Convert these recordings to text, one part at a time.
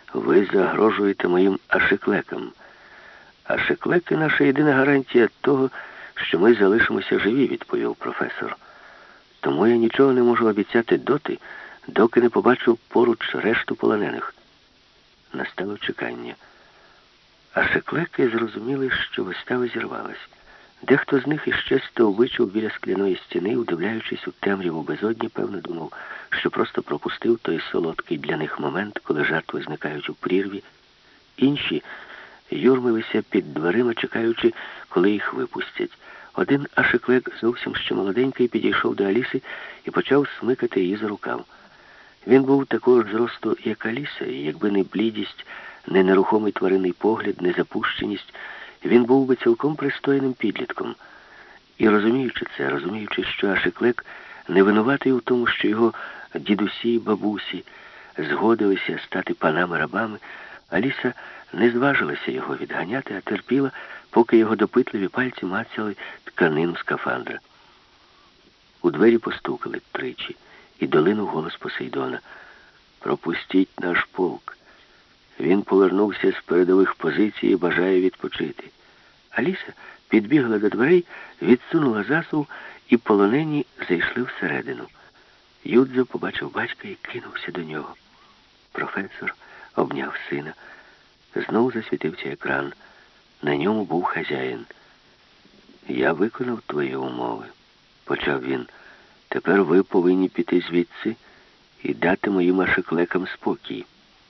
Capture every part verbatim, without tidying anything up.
Ви загрожуєте моїм ашиклекам. Ашиклеки — наша єдина гарантія того, що ми залишимося живі, відповів професор. Тому я нічого не можу обіцяти доти, доки не побачу поруч решту полонених. Настало чекання. Ашиклеки зрозуміли, що вистава зірвалась. Дехто з них іще стовбичив біля скляної стіни, удивляючись у темряву безодні, певно думав, що просто пропустив той солодкий для них момент, коли жертви зникають у прірві. Інші юрмилися під дверима, чекаючи, коли їх випустять. Один ашиклек, зовсім ще молоденький, підійшов до Аліси і почав смикати її за рукав. Він був такого ж зросту, як Аліса, і якби не блідість, не нерухомий тваринний погляд, не запущеність, він був би цілком пристойним підлітком. І розуміючи це, розуміючи, що ашиклек не винуватий у тому, що його дідусі і бабусі згодилися стати панами-рабами, Аліса не зважилася його відганяти, а терпіла, поки його допитливі пальці мацали тканину скафандра. У двері постукали тричі, і долинув голос Посейдона: «Пропустіть наш полк. Він повернувся з передових позицій і бажає відпочити». Аліса підбігла до дверей, відсунула засув, і полонені зайшли всередину. Юдзо побачив батька і кинувся до нього. Професор обняв сина. Знову засвітився екран. На ньому був хазяїн. «Я виконав твої умови», — почав він. «Тепер ви повинні піти звідси і дати моїм ашиклекам спокій».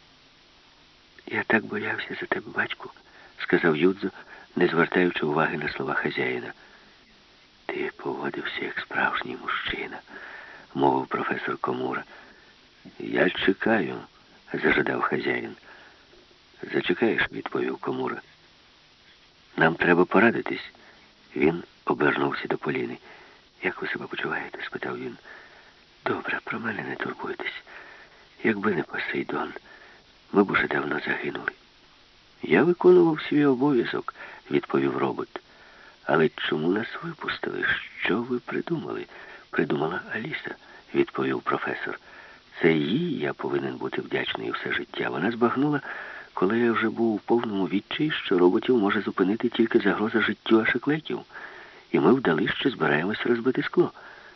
«Я так боявся за тебе, батьку», — сказав Юдзо, не звертаючи уваги на слова хазяїна. «Ти поводився як справжній мужчина», — мовив професор Комура. «Я чекаю», — зажадав хазяїн. «Зачекаєш», — відповів Комура. «Нам треба порадитись». Він обернувся до Поліни. «Як ви себе почуваєте?» — спитав він. «Добре, про мене не турбуйтесь. Якби не Посейдон, ми б уже давно загинули». «Я виконував свій обов'язок», — відповів робот. «Але чому нас випустили? Що ви придумали?» «Придумала Аліса», — відповів професор. «Це їй я повинен бути вдячний все життя. Вона збагнула, коли я вже був у повному відчаї, що роботів може зупинити тільки загроза життю ашиклеків. І ми вдали, що збираємось розбити скло».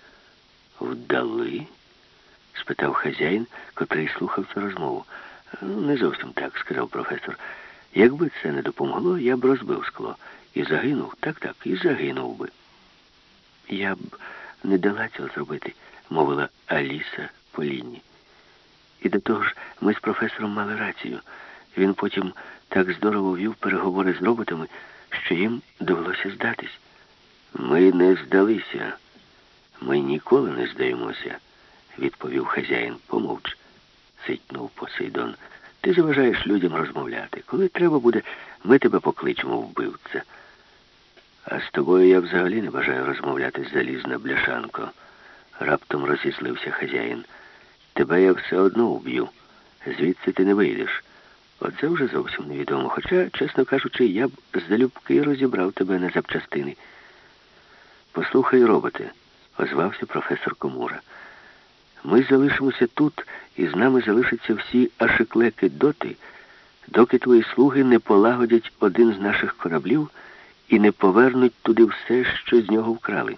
«Вдали?» — спитав хазяїн, котрий слухав цю розмову. «Не зовсім так», — сказав професор. «Якби це не допомогло, я б розбив скло. І загинув, так-так, і загинув би». «Я б не дала цього зробити», — мовила Аліса Поліні. «І до того ж, ми з професором мали рацію. Він потім так здорово вів переговори з роботами, що їм довелося здатись». «Ми не здалися. Ми ніколи не здаємося», — відповів хазяїн. «Помовч», — цитнув Посейдон. «Ти заважаєш людям розмовляти. Коли треба буде, ми тебе покличемо, вбивця». «А з тобою я взагалі не бажаю розмовляти, залізна бляшанко», — раптом розізлився хазяїн. «Тебе я все одно вб'ю. Звідси ти не вийдеш. Оце вже зовсім невідомо. Хоча, чесно кажучи, я б залюбки розібрав тебе на запчастини». «Послухай, роботе», — озвався професор Комура. «Ми залишимося тут, і з нами залишаться всі ашиклеки доти, доки твої слуги не полагодять один з наших кораблів і не повернуть туди все, що з нього вкрали.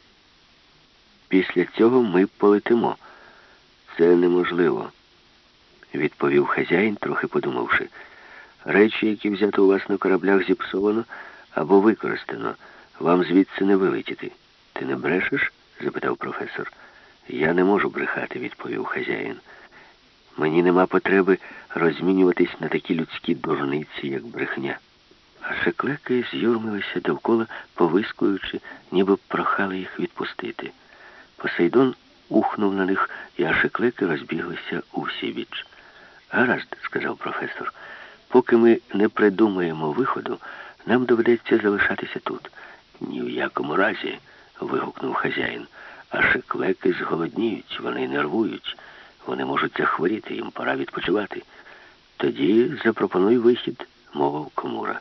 Після цього ми полетимо». «Це неможливо», — відповів хазяїн, трохи подумавши. «Речі, які взято у вас на кораблях, зіпсовано або використано. Вам звідси не вилетіти». «Ти не брешеш?» — запитав професор. «Я не можу брехати», — відповів хазяїн. «Мені нема потреби розмінюватись на такі людські дурниці, як брехня». Ашиклеки з'юрмилися довкола, повискуючи, ніби прохали їх відпустити. Посейдон ухнув на них, і ашиклеки розбіглися усібіч. «Гаразд», — сказав професор, — «поки ми не придумаємо виходу, нам доведеться залишатися тут». «Ні в якому разі», — вигукнув хазяїн. «Ашиклеки зголодніють, вони нервують, вони можуть захворіти, їм пора відпочивати». «Тоді запропонуй вихід», — мовив Комура.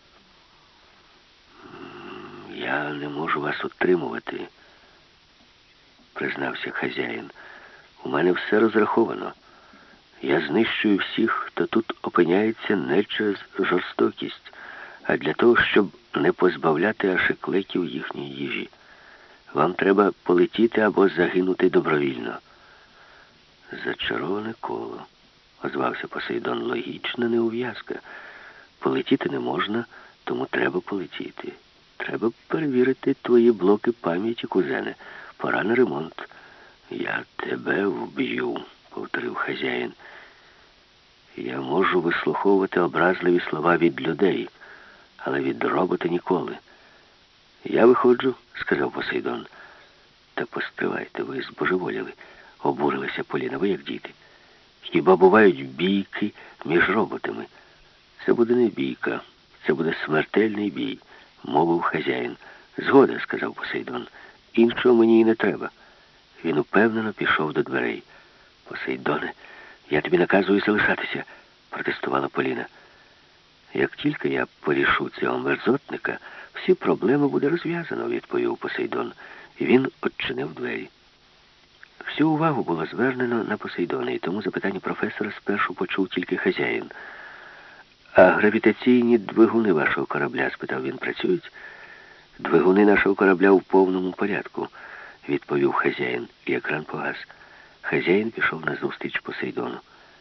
«Я не можу вас утримувати», — признався хазяїн. «У мене все розраховано. Я знищую всіх, хто тут опиняється не через жорстокість, а для того, щоб не позбавляти ашиклеків їхньої їжі. Вам треба полетіти або загинути добровільно. Зачароване коло, озвався Посейдон. Логічна неув'язка. Полетіти не можна, тому треба полетіти. Треба перевірити твої блоки пам'яті, кузене. Пора на ремонт. Я тебе вб'ю, повторив хазяїн. Я можу вислуховувати образливі слова від людей, але від робота ніколи. Я виходжу, сказав Посейдон. Та поспівайте, ви збожеволіли, обурилася Поліна. Ви як діти. Хіба бувають бійки між роботами? Це буде не бійка, це буде смертельний бій, мовив хазяїн. Згода, сказав Посейдон. Іншого мені і не треба. Він упевнено пішов до дверей. Посейдоне, я тобі наказую залишатися, протестувала Поліна. Як тільки я порішу цього мерзотника, всі проблеми буде розв'язано, відповів Посейдон. І він odчинив двері. Всю увагу було звернено на Посейдона, і тому запитання професора спершу почув тільки хазяїн. «А гравітаційні двигуни вашого корабля?» – спитав він. «Працюють?» «Двигуни нашого корабля в повному порядку», – відповів хазяїн, і екран погас. Хазяїн пішов назустріч Посейдону.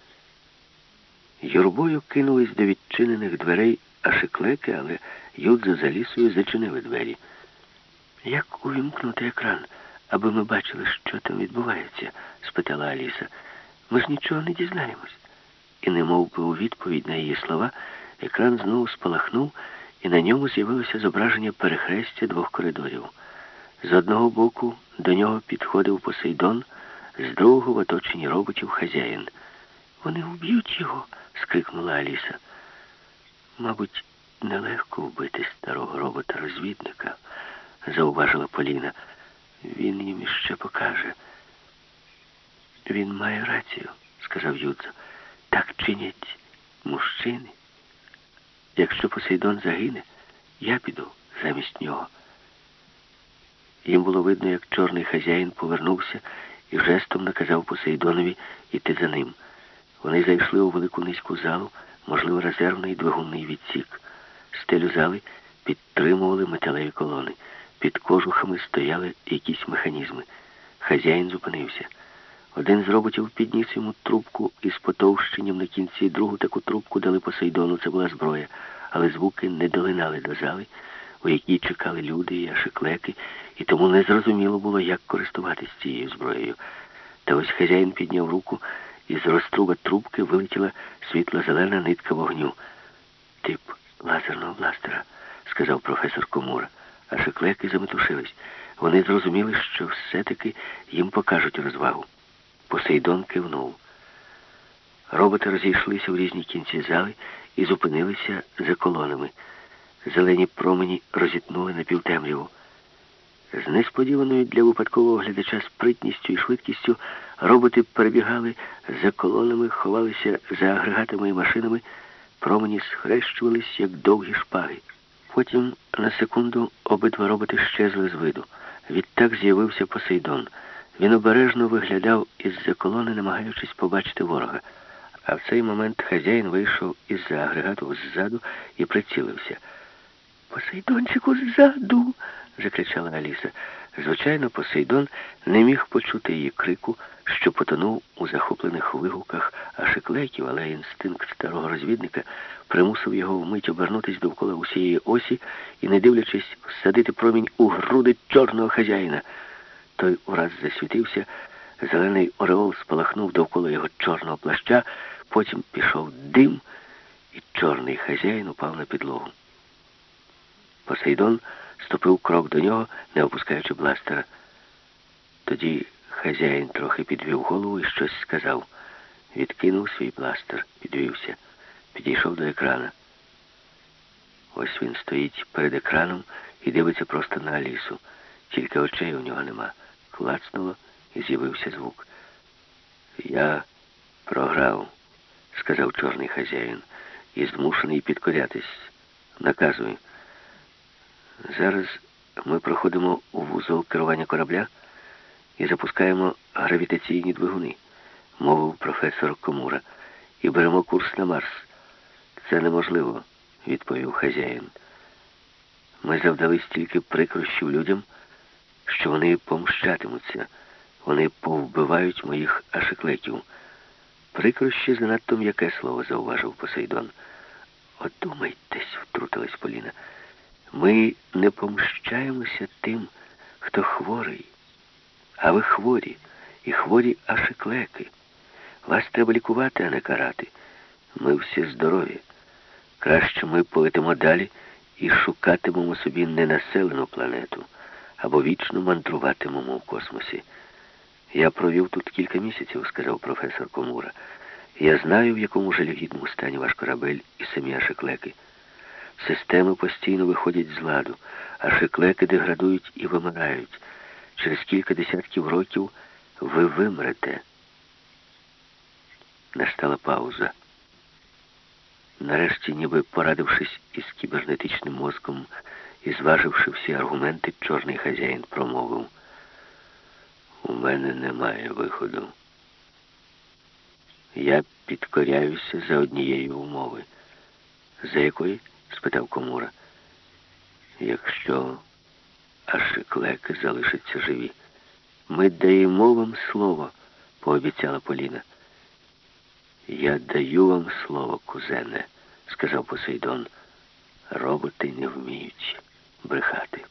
Юрбою кинулись до відчинених дверей ашиклеки, але Юдзо за лісою зачинили двері. «Як увімкнути екран, аби ми бачили, що там відбувається?» – спитала Аліса. «Ми ж нічого не дізнаємось». І немов би у відповідь на її слова, екран знову спалахнув, і на ньому з'явилося зображення перехрестя двох коридорів. З одного боку до нього підходив Посейдон, з другого в оточенні роботів хазяїн. «Вони вб'ють його!» – скрикнула Аліса. «Мабуть, нелегко вбити старого робота-розвідника», – зауважила Поліна. «Він їм іще покаже». «Він має рацію», – сказав Юдзо. «Так чинять мужчини. Якщо Посейдон загине, я піду замість нього». Їм було видно, як чорний хазяїн повернувся і жестом наказав Посейдонові йти за ним. Вони зайшли у велику низьку залу, можливо, резервний двигунний відсік. Стелю зали підтримували металеві колони. Під кожухами стояли якісь механізми. Хазяїн зупинився. Один з роботів підніс йому трубку із потовщенням на кінці, другу таку трубку дали Посейдону, це була зброя, але звуки не долинали до зали, у якій чекали люди і ашиклеки, і тому незрозуміло було, як користуватись цією зброєю. Та ось хазяїн підняв руку, і з розтруба трубки вилетіла світло-зелена нитка вогню. «Тип лазерного бластера», — сказав професор Комура. Ашиклеки заметушились. Вони зрозуміли, що все-таки їм покажуть розвагу. Посейдон кивнув. Роботи розійшлися в різні кінці зали і зупинилися за колонами. Зелені промені розітнули напівтемряву. З несподіваною для випадкового глядача спритністю і швидкістю роботи перебігали за колонами, ховалися за агрегатами і машинами, промені схрещувались, як довгі шпаги. Потім на секунду обидва роботи щезли з виду. Відтак з'явився Посейдон. Він обережно виглядав із-за колони, намагаючись побачити ворога. А в цей момент хазяїн вийшов із-за агрегату ззаду і прицілився. «Посейдончику, ззаду!» – закричала Аліса. Звичайно, Посейдон не міг почути її крику, що потонув у захоплених вигуках ашиклеків, але інстинкт старого розвідника примусив його вмить обернутись довкола усієї осі і, не дивлячись, всадити промінь у груди чорного хазяїна. Той ураз засвітився, зелений ореол спалахнув довкола його чорного плаща, потім пішов дим, і чорний хазяїн упав на підлогу. Посейдон ступив крок до нього, не опускаючи бластера. Тоді хазяїн трохи підвів голову і щось сказав. Відкинув свій бластер, підвівся, підійшов до екрана. Ось він стоїть перед екраном і дивиться просто на Алісу. Тільки очей у нього нема. Клацнуло і з'явився звук. «Я програв», — сказав чорний хазяїн, і змушений підкорятись. «Наказую. Зараз ми проходимо у вузол керування корабля і запускаємо гравітаційні двигуни. мовив професор Комура, і беремо курс на Марс. Це неможливо, відповів хазяїн. Ми завдали стільки прикрощів людям, що вони помщатимуться. Вони повбивають моїх ашиклеків. Прикрощі занадто м'яке слово, зауважив Посейдон. Одумайтесь, втрутилась Поліна. Ми не помщаємося тим, хто хворий. А ви хворі, і хворі ашиклеки. Вас треба лікувати, а не карати. Ми всі здорові. Краще ми полетимо далі і шукатимемо собі ненаселену планету, або вічно мандруватимемо в космосі. Я провів тут кілька місяців, сказав професор Комура. Я знаю, в якому жалюгідному стані ваш корабель і самі ашиклеки. Системи постійно виходять з ладу, ашиклеки деградують і вимирають. Через кілька десятків років ви вимрете. Настала пауза. Нарешті, ніби порадившись із кібернетичним мозком і зваживши всі аргументи, чорний хазяїн промовив: «У мене немає виходу. Я підкоряюся за однієї умови». «За якої?» – спитав Комура. «Якщо ашиклеки залишаться живі. Ми даємо вам слово», – пообіцяла Поліна. «Я даю вам слово, кузене», – сказав Посейдон. «Роботи не вміють брехати».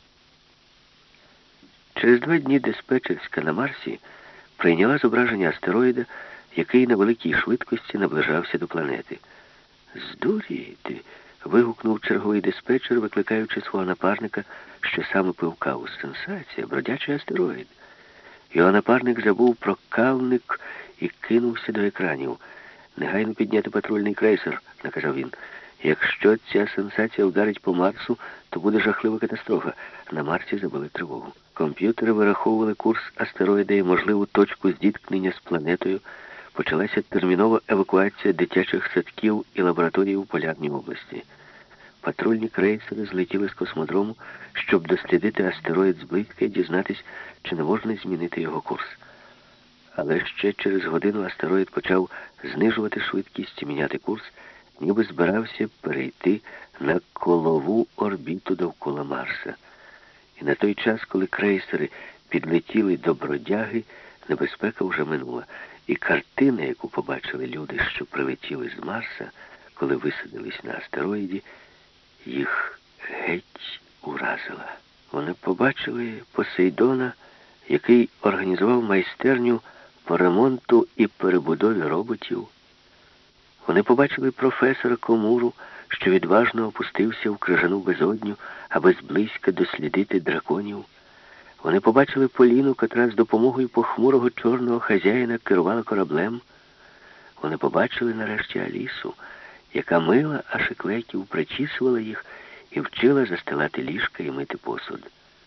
Через два дні диспетчерська на Марсі прийняла зображення астероїда, який на великій швидкості наближався до планети. «Здуріти!» – вигукнув черговий диспетчер, викликаючи свого напарника, що саме пив каву. «Сенсація! Бродячий астероїд!» Його напарник забув про кавник і кинувся до екранів. «Негайно підняти патрульний крейсер», – наказав він. «Якщо ця сенсація вдарить по Марсу, то буде жахлива катастрофа». На Марсі забили тривогу. Комп'ютери вираховували курс астероїда і можливу точку зіткнення з планетою. Почалася термінова евакуація дитячих садків і лабораторій у Полярній області. Патрульні крейсери злетіли з космодрому, щоб дослідити астероїд зблизька і дізнатись, чи не можна змінити його курс. Але ще через годину астероїд почав знижувати швидкість і міняти курс, ніби збирався перейти на колову орбіту довкола Марса. І на той час, коли крейсери підлетіли до Бродяги, небезпека вже минула. І картина, яку побачили люди, що прилетіли з Марса, коли висадились на астероїді, їх геть уразила. Вони побачили Посейдона, який організував майстерню по ремонту і перебудові роботів. Вони побачили професора Комуру, що відважно опустився в крижану безодню, аби зблизька дослідити драконів. Вони побачили Поліну, котра з допомогою похмурого чорного хазяїна керувала кораблем. Вони побачили нарешті Алісу, яка мила ашиклеків, причісувала їх і вчила застилати ліжка і мити посуд.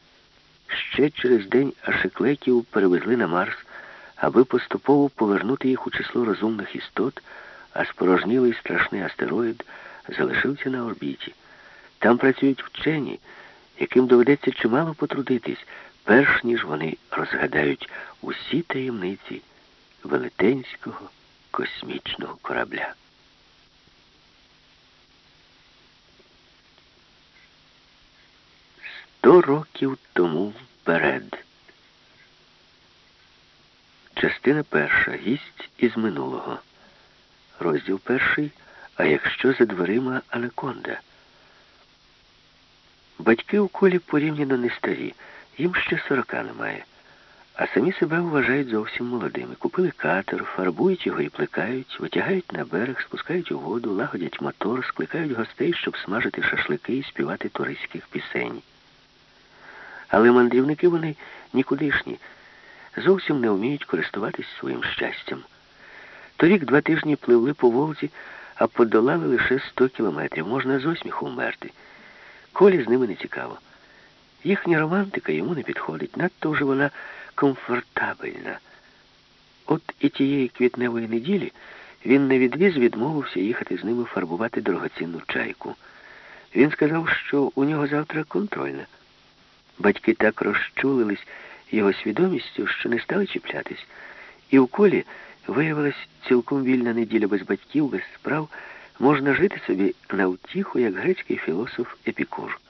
Ще через день ашиклеків перевезли на Марс, аби поступово повернути їх у число розумних істот, а спорожнілий страшний астероїд залишився на орбіті. Там працюють вчені, яким доведеться чимало потрудитись, перш ніж вони розгадають усі таємниці велетенського космічного корабля. Сто років тому вперед. Частина перша. Гість із минулого. Розділ перший. А якщо за дверима анаконда? Батьки у Колі порівняно не старі. Їм ще сорока немає. А самі себе вважають зовсім молодими. Купили катер, фарбують його і плекають, витягають на берег, спускають у воду, лагодять мотор, скликають гостей, щоб смажити шашлики і співати туристських пісень. Але мандрівники вони нікудишні. Зовсім не вміють користуватись своїм щастям. Торік два тижні пливли по Волзі, а подолали лише сто кілометрів. Можна з осміху вмерти. Колі з ними не цікаво. Їхня романтика йому не підходить. Надто вже вона комфортабельна. От і тієї квітневої неділі він невідвіз відмовився їхати з ними фарбувати дорогоцінну чайку. Він сказав, що у нього завтра контрольна. Батьки так розчулились його свідомістю, що не стали чіплятись. І у Колі виявилась цілком вільна неділя без батьків, без справ, можна жити собі на втіху, як грецький філософ Епікур.